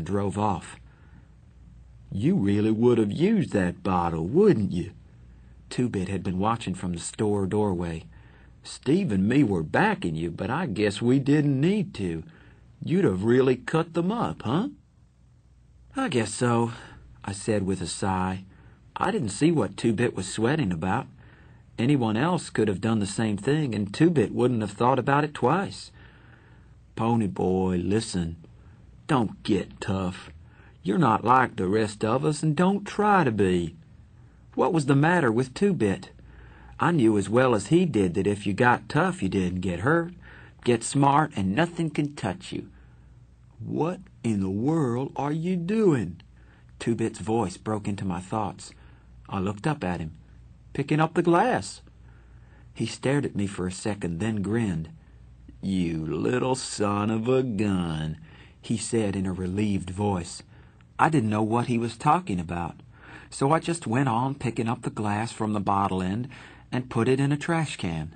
drove off. "You really would have used that bottle, wouldn't you?" Two-Bit had been watching from the store doorway. "Steve and me were backing you, but I guess we didn't need to. You'd have really cut them up, huh?" "I guess so," I said with a sigh. I didn't see what Two-Bit was sweating about. Anyone else could have done the same thing, and Two-Bit wouldn't have thought about it twice. "Pony boy, listen. Don't get tough. You're not like the rest of us, and don't try to be." What was the matter with Two-Bit? I knew as well as he did that if you got tough, you didn't get hurt. Get smart, and nothing can touch you. "What in the world are you doing?" Two-Bit's voice broke into my thoughts. I looked up at him. "Picking up the glass." He stared at me for a second, then grinned. "You little son of a gun," he said in a relieved voice. I didn't know what he was talking about, so I just went on picking up the glass from the bottle end and put it in a trash can.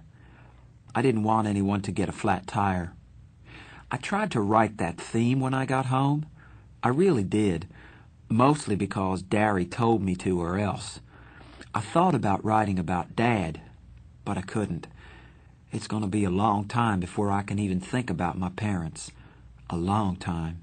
I didn't want anyone to get a flat tire. I tried to write that theme when I got home. I really did, mostly because Darry told me to or else. I thought about writing about Dad, but I couldn't. It's going to be a long time before I can even think about my parents. A long time.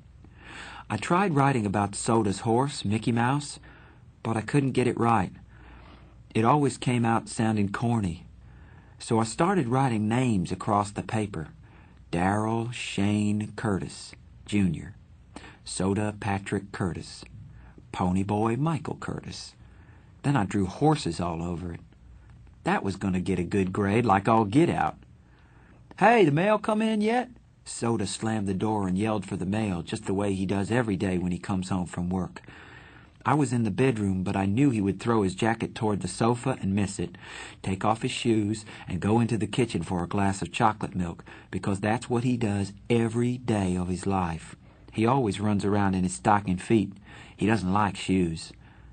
I tried writing about Soda's horse, Mickey Mouse, but I couldn't get it right. It always came out sounding corny. So I started writing names across the paper. Darrell Shane Curtis, Jr. Soda Patrick Curtis. Pony Boy Michael Curtis. Then I drew horses all over it. That was going to get a good grade, like all get out. "Hey, the mail come in yet?" Soda slammed the door and yelled for the mail, just the way he does every day when he comes home from work. I was in the bedroom, but I knew he would throw his jacket toward the sofa and miss it, take off his shoes, and go into the kitchen for a glass of chocolate milk, because that's what he does every day of his life. He always runs around in his stocking feet. He doesn't like shoes.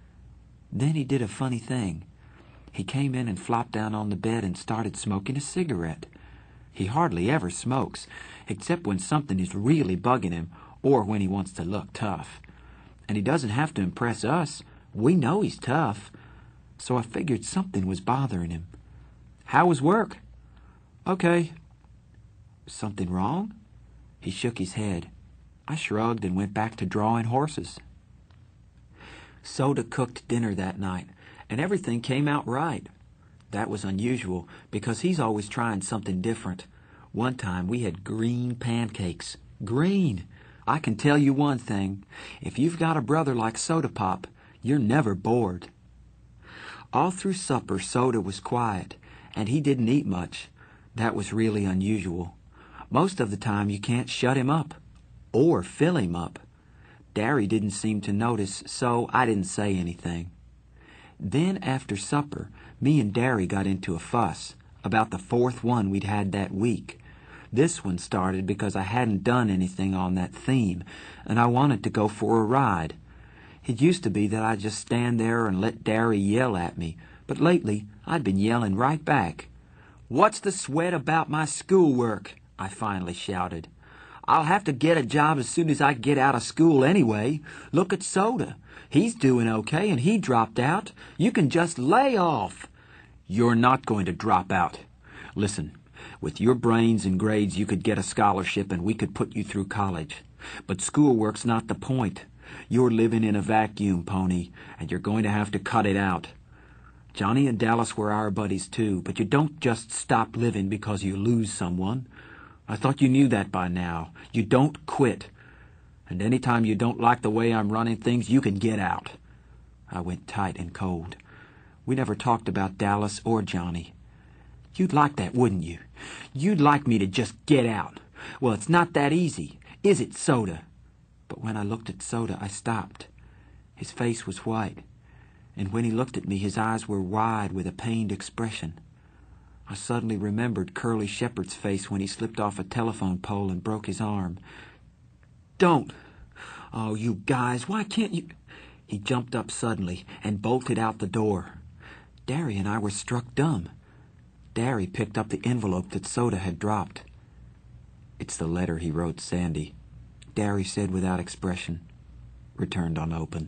Then he did a funny thing. He came in and flopped down on the bed and started smoking a cigarette. He hardly ever smokes, except when something is really bugging him or when he wants to look tough. And he doesn't have to impress us. We know he's tough. So I figured something was bothering him. "How was work?" "Okay." "Something wrong?" He shook his head. I shrugged and went back to drawing horses. Soda cooked dinner that night, and everything came out right. That was unusual, because he's always trying something different. One time we had green pancakes. Green! I can tell you one thing. If you've got a brother like Soda Pop, you're never bored. All through supper, Soda was quiet, and he didn't eat much. That was really unusual. Most of the time you can't shut him up, or fill him up. Darry didn't seem to notice, so I didn't say anything. Then after supper, me and Darry got into a fuss about the fourth one we'd had that week. This one started because I hadn't done anything on that theme, and I wanted to go for a ride. It used to be that I'd just stand there and let Darry yell at me, but lately I'd been yelling right back. "What's the sweat about my schoolwork?" I finally shouted. "I'll have to get a job as soon as I get out of school anyway. Look at Soda. He's doing okay, and he dropped out. You can just lay off." "You're not going to drop out. Listen, with your brains and grades you could get a scholarship and we could put you through college. But schoolwork's not the point. You're living in a vacuum, Pony, and you're going to have to cut it out. Johnny and Dallas were our buddies too, but you don't just stop living because you lose someone. I thought you knew that by now. You don't quit. And any time you don't like the way I'm running things, you can get out." I went tight and cold. We never talked about Dallas or Johnny. "You'd like that, wouldn't you? You'd like me to just get out. Well, it's not that easy, is it, Soda?" But when I looked at Soda, I stopped. His face was white, and when he looked at me, his eyes were wide with a pained expression. I suddenly remembered Curly Shepard's face when he slipped off a telephone pole and broke his arm. "Don't! Oh, you guys, why can't you—" He jumped up suddenly and bolted out the door. Darry and I were struck dumb. Darry picked up the envelope that Soda had dropped. "It's the letter he wrote Sandy," Darry said without expression. returned unopened.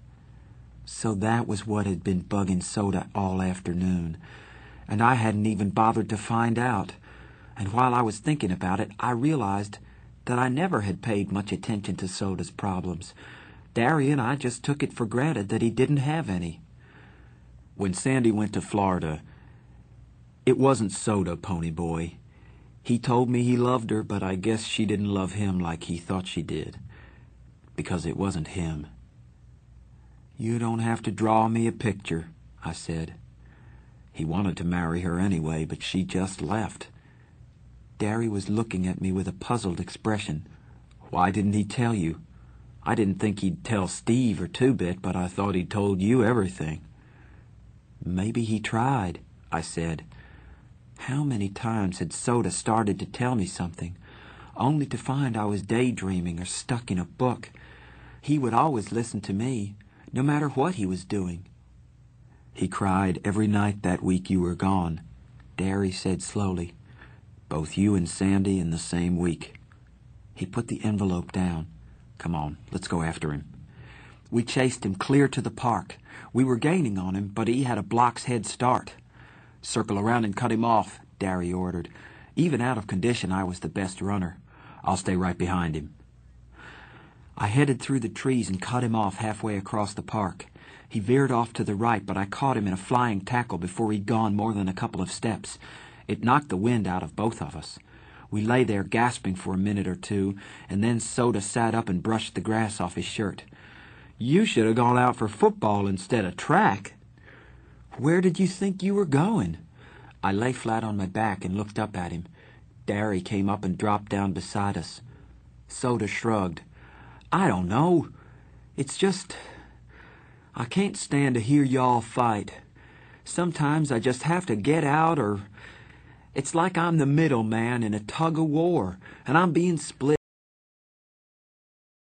So that was what had been bugging Soda all afternoon, and I hadn't even bothered to find out. And while I was thinking about it, I realized that I never had paid much attention to Soda's problems. Darry and I just took it for granted that he didn't have any. When Sandy went to Florida, it wasn't Soda, Pony Boy. He told me he loved her, but I guess she didn't love him like he thought she did, because it wasn't him. You don't have to draw me a picture, I said. He wanted to marry her anyway, but she just left. Darry was looking at me with a puzzled expression. Why didn't he tell you? I didn't think he'd tell Steve or Two-Bit, but I thought he'd told you everything. Maybe he tried, I said. How many times had Soda started to tell me something, only to find I was daydreaming or stuck in a book? He would always listen to me, no matter what he was doing. He cried every night that week you were gone, Darry said slowly. Both you and Sandy in the same week. He put the envelope down. Come on, let's go after him. We chased him clear to the park. We were gaining on him, but he had a block's head start. Circle around and cut him off, Darry ordered. Even out of condition, I was the best runner. I'll stay right behind him. I headed through the trees and cut him off halfway across the park. He veered off to the right, but I caught him in a flying tackle before he'd gone more than a couple of steps. It knocked the wind out of both of us. We lay there gasping for a minute or two, and then Soda sat up and brushed the grass off his shirt. You should have gone out for football instead of track. Where did you think you were going? I lay flat on my back and looked up at him. Darry came up and dropped down beside us. Soda shrugged. I don't know. It's just, I can't stand to hear y'all fight. Sometimes I just have to get out, or it's like I'm the middleman in a tug of war, and I'm being split